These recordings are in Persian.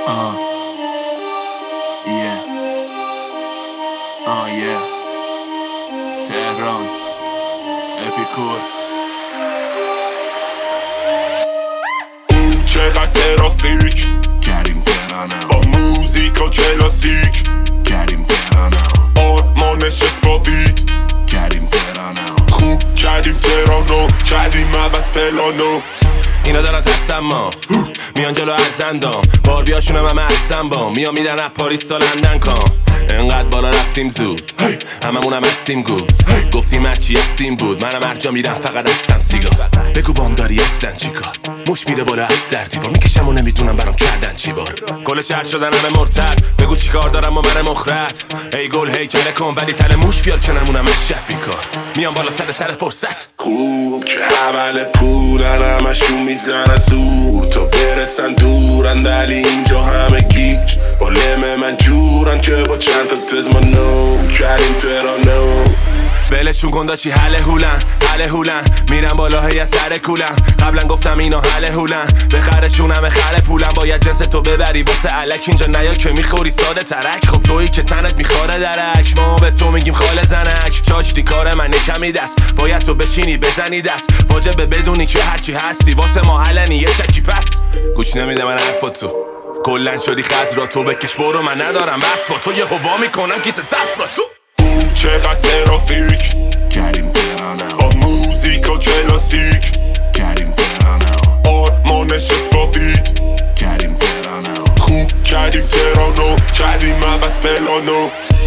تهران اپیکور. چقدر ترافیک کریم تهرانم، با موزیک و کلاسیک کریم تهرانم، آرمانش با بیت کریم تهرانم، خوب کردیم تهرانو، کردیم عوض پلانو. اینا دارن ترسم ما میان جلو ارزندام، بار بیاشونم همه ارزم با میان میدن اپ پاریس تا لندن کام. انقدر بالا رفتیم زود هممونم هستیم گود، گفتیم هرچی هستیم بود. منم هر جا میرم فقط هستم سیگار. بگو بام داری هستن چیکار، مش میره بالا از در دیوار میکشم و نمیدونم برام کردن چی بار. گل شهر شدن همه مرتد، بگو چیکار دارم و من مخرد. ای گل هیکله کن ولی تل موش بیار که نمونم از شب بیکار. میام بالا سر فرصت خوب که حول پولن همشون میزنن زور تا برسن دورن، ولی اینجا همه گیج با لم من جورن که با چند تا تزمانو کردیم تهرانو. ولشون کن داشی حله هولن میرم بالا هی از سر کولن. قبلا گفتم اینا حله هولن بخرشون همه خره پولن. باید جنس تو ببری واسه علک اینجا نیا که میخوری ساده ترک. خب تویی که تنت میخواره درک، ما به تو میگیم خاله زنک. چاشتی کار من کمی دست، باید تو بشینی بزنی دست. واجبه بدونی که هرچی هستی واسه ما علنی یه شکی پس. گوش نمیده من حرفات تو کلن شدی خط را تو بکش برو. من ندارم بس با تو یه هوا میکنم کیسه صف را تو. چقدر ترافیک کریم تهرانم، با موزیک و کلاسیک کریم تهرانم، آرمانش با بیت کریم تهرانم، خوب کردیم تهرانو، کردیم عوض پلانو.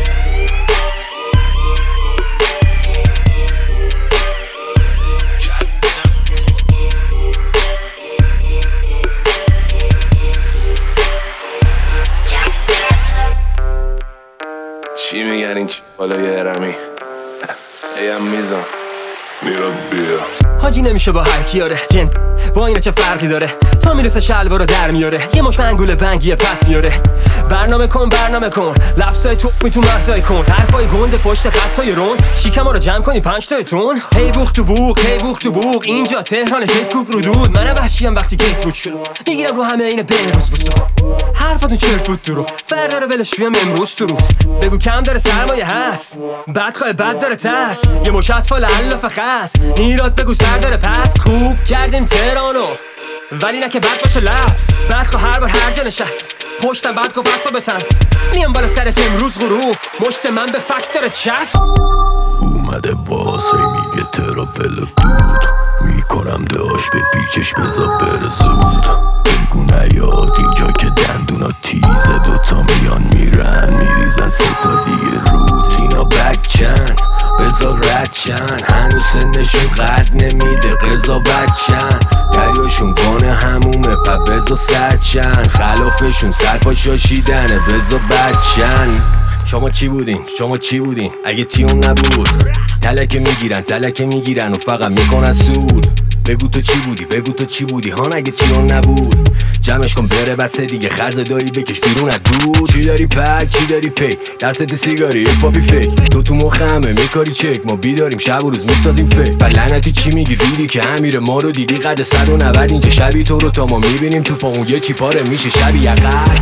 چی میگن این چی بالای هرمی ایم میزان میراد بیا حاجی نمیشه با هر کیاره جن با اینا چه فرقی داره. تا میرسه شلوارو در میاره یه مش منگول بنگی پت میاره. برنامه کن لفظای تو تو مرزای کن. حرفای گنده پشت خطای رون شیکم رو جمع کنی 5 تاتون. هی بوق تو بوق اینجا تهران هیپ کوک رو دود. منم وحشیم وقتی گیت بود شلو میگیرم رو همه این بین روز حرفاتون چرت بود درو فردا رو ولش فیم امروز تو روز. بگو کم داره سرمایه هست بدخواه بد داره ترس یه مش اطفال علافه خس ایراد بگو سر داره پس. خوب کردیم تهرانو ولی نه که بد باشه لفظ. بدخواه هر بار هر جا نشست پشتم بد گفت اسبا بتنس. میام بالا سرت امروز غروب مشت من به فکت داره چسب. اومده باسه میگه ترافل دود میکنم داشت به پیچش بزا بره زود. بگو نیاد اینجا که دندونا تیزه دوتا میان میرن میریزن 3 تا دیگه روز. اینا بکچن بزا ردشن هنوز سنشون قد نمیده قضاوت شن. دریاشون وانه همومه پا بزا سدشن خلافشون سرپا شاشیدنه بزا بدشن. شما چی بودین اگه تیون نبود. تلکه میگیرن و فقط میکنن سود. بگو تو چی بودی هان اگه تیون نبود. جمعش کن بره بسه دیگه خرز دایی بکش بیرون از دود. چی داری پک چی داری پی دستت سیگاری یه پاپی فیک. تو مخمه میکاری چک ما بیداریم شب و روز میسازیم فیک. لعنتی چی میگی ویدی که امیر ما رو دیدی قد 190 اینجا شبی تو رو تا ما میبینیم تو پا اون یه چی پاره میشه شبی یقر.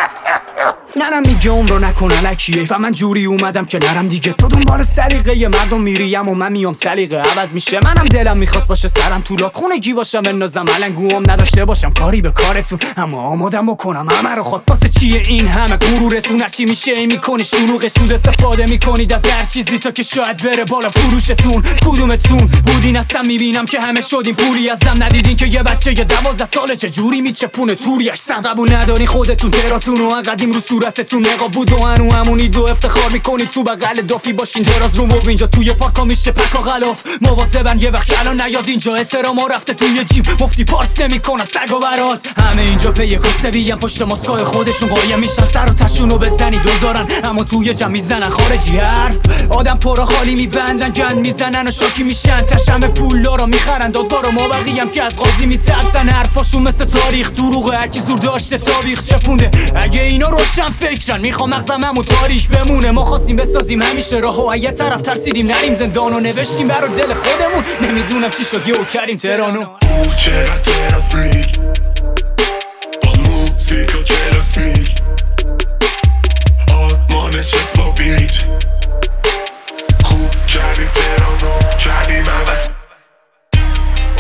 نرم دیگه رو نکنن اکیه و من جوری اومدم که نرم دیگه. تو دنبال سلیقه مردم میریم و من میام سلیقه عوض میشه. منم دلم میخواست باشه سرم تو لاک خونگی باشم بندازم علنگوام نداشته باشم کاری به کارتون اما آمادم بکنم همه رو خود. واسه چیه این همه غرورتون هرچی میشه میکنی شلوغ سود استفاده میکنید از هر چیزی تا که شاید بره بالا فروشتون. کدومتون بودین اصلا میبینم که همه شدین پولی ازم ندیدین که یه بچه 12 ساله چه جوری میچپونه توریش سن. قبول نداری خودتون زراتون و قدیم رو صورتتون نقاب بود و هنو همونید و افتخار میکنید تو بغل دافی باشین دراز رو موب. اینجا توی پارکا میشه پکا غلاف مواظبن یه وقت الان نیاد اینجا احترام ها رفته توی جیب مفتی پارس نمیکنن سگ و برات. همه اینجا پی کستوی هم پشت ماسکای خودشون قایم میشن سر و تشونو بزنی دوزارن اما توی جمع میزنن خارجی حرف. آدم پرا خالی میبندن گند میزنن و شاکی میشن تشم پولدارا میخرن دادگار و ما بقیم که از قاضی میترسن. حرفاشون مثل تاریخ دروغه هرکی زور داشته تابیخ چپونده. اگه اینا روشن فکرن میخوام مغزم همون تاریخ بمونه. ما خواستیم بسازیم همیشه راه و یه طرف ترسیدیم نریم زندان و نوشتیم برا دل خودمون. نمیدونم چی شد یهو کردیم تهرانو. چقدر ترافیک با موزیک و کلاسیک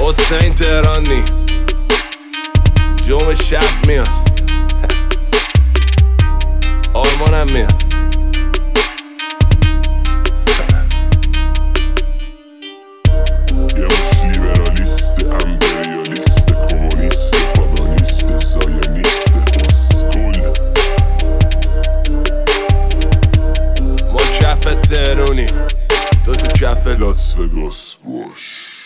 حسین تهرانی جمع شب میاد آرمانم میاد یه مش لیبرالیست امپریالیست کمونیست پاگانیست زاینیست اسکول ما کف تهرونی تو کف لاس وگاس باش